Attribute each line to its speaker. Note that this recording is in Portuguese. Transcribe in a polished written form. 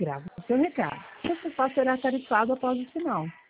Speaker 1: Grave o seu recado. Seu contato será tarifado após o sinal.